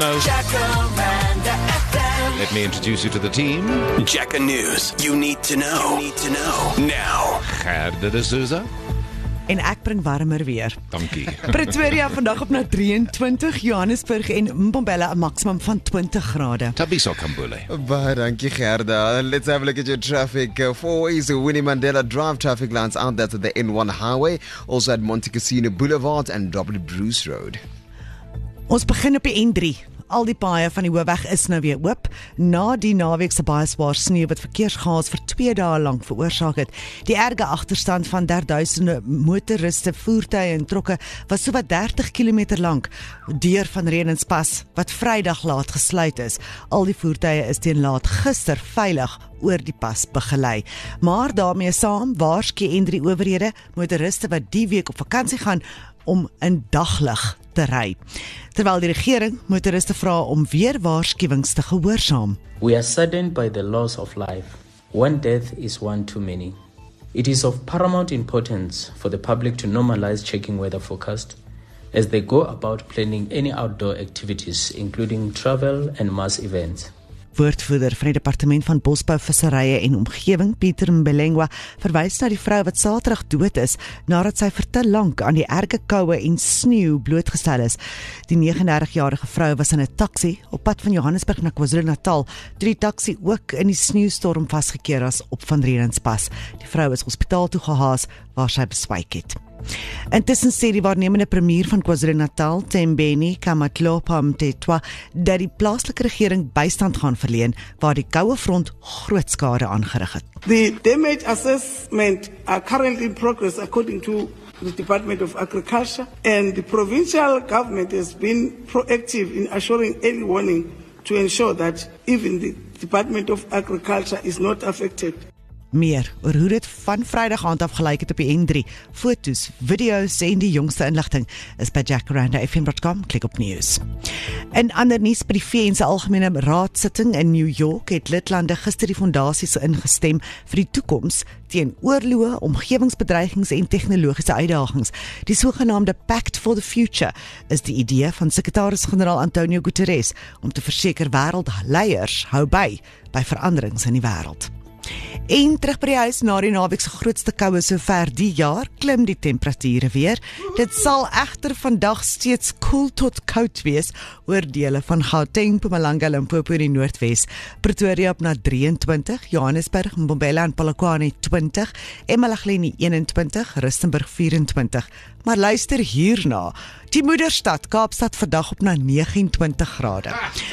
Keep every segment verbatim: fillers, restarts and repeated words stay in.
know. Jacaranda F M. Let me introduce you to the team. Jacka News. You need to know. You need to know. Now. Gerda de Souza. En ek bring warmer weer. Dankie. Pretoria vandag op na drieëntwintig, Johannesburg en Mbombela 'n maksimum van twintig grade. Tabiso Kambule. Baie dankie Gerda. Let's have a look at your traffic. Uh, four ways to Winnie Mandela Drive traffic lines out there to the N one highway, also at Monte Cassino Boulevard and W Bruce Road. Ons begin op die N drie. Al die paaie van die hoofweg is nou weer oop. Na die naweek se baie swaar sneeu wat verkeerschaos vir twee dae lank veroorsaak het. Die erge agterstand van derduisende motoriste, voertuie en trokke was sowat dertig kilometer lank deur van Redenspas wat Vrydag laat gesluit is. Al die voertuie is teen laat gister veilig oor die pas begelei. Maar daarmee saam waarsku N drie owerhede motoriste wat die week op vakansie gaan om in daglig te ry. Terwyl die regering motoriste vra om weer waarskuwings te gehoorsaam. We are saddened by the loss of life. One death is one too many. It is of paramount importance for the public to normalize checking weather forecast as they go about planning any outdoor activities, including travel and mass events. Woordvoerder van die Departement van Bosbou, Visserye en Omgewing, Pieter Mbelengwa, verwys na die vrou wat Saterdag dood is nadat sy vir te lank aan die erge koue en sneeu blootgestel is. Die negentig jarige vrou was in 'n taxi op pad van Johannesburg na KwaZulu-Natal, toe die taxi ook in die sneeustorm vasgekeer is op Van Redenspas. Die vrou is hospitaal toe gehaas waar sy beswyk het. Intussen sê die waarnemende premier van KwaZulu-Natal, Thembeni Kamatlopa Mtetwa, dat die plaaslike regering bystand gaan verleen waar die koue front groot skade aangerig het. The damage assessment are currently in progress according to the Department of Agriculture, and the provincial government has been proactive in assuring early warning to ensure that even the Department of Agriculture is not affected. Meer oor hoe dit van Vrydag aand af gelyk het op die N drie, foto's, video's en die jongste inligting is by jacaranda f m dot com, klik op news. In ander nuus, by die V N se algemene raadsitting in New York het lidlande gister die fondasies ingestem vir die toekoms teen oorloë, omgewingsbedreigings en tegnologiese uitdagings. Die sogenaamde Pact for the Future is die idee van sekretaris-generaal Antonio Guterres om te verseker wêreldleiers hou by by veranderings in die wêreld. En terug by die huis na die naweek se grootste koue sover die jaar, klim die temperature weer. Dit sal egter vandag steeds koel tot koud wees oor dele van Gauteng, Mpumalanga, Limpopo in die Noordwes. Pretoria op na drieëntwintig, Johannesburg, Mbombela en Polokwane twintig, Emalageni eenentwintig, Rustenburg vyf-en-twintig. Maar luister hierna. Die moederstad Kaapstad vandag op na negenentwintig grade.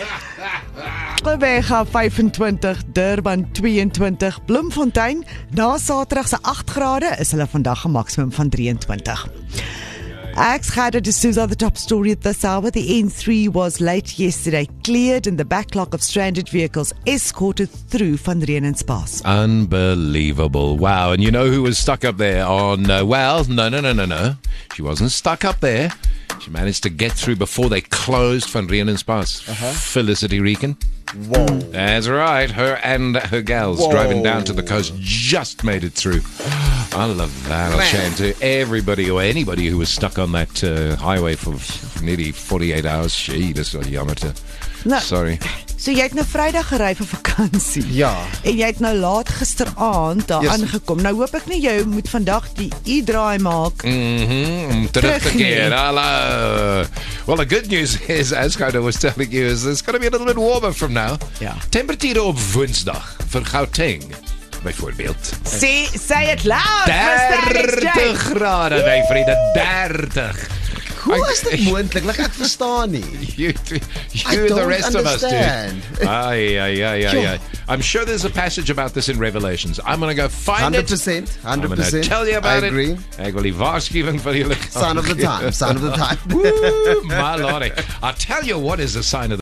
Gqeberha vyf-en-twintig, Durban twee-en-twintig, Bloemfontein na Saterdag se agt grade is hulle vandag 'n maksimum van drieëntwintig. Ek's Gerda de Souza, the top story at this hour. The N three was late yesterday, cleared and the backlog of stranded vehicles escorted through Van Redenspas. Unbelievable. Wow. And you know who was stuck up there on, uh, well, no, no, no, no, no. She wasn't stuck up there. She managed to get through before they closed Van Redenspas. Uh-huh. Felicity Reekin. Whoa. That's right. Her and her gals Whoa. driving down to the coast just made it through. I love that. I'll shame to everybody or anybody who was stuck on that uh, highway for nearly forty-eight hours. Gee, dis wel jammer te. Nou, Sorry. So jy het nou Vrydag gery vir vakansie. Ja. En jy het nou laat gisteraand daar Yes. aangekom. Nou hoop ek nie jy moet vandag die U-draai maak. Mm-hmm. Om terug te keer. Hallo. Well, the good news is, as Gerda was telling you, is it's going to be a little bit warmer from now. Ja. Temperature op Woensdag vir Gauteng, byvoorbeeld. Sê, say it loud, Mister dertig grade, my vriende, dertig. Hoe is dit moontlik? Like, ek verstaan nie. You, I you and the don't rest understand. of us, dude. Aye, aye, aye, aye, aye. I'm sure there's a passage about this in Revelations. I'm going to go find one hundred it. percent, one hundred I'm going to percent. tell you about I agree. it. Ek wil die waarskuwing vir julle. Sign of the time, sign of the time. Woo, my lordy. I'll tell you what is a sign of the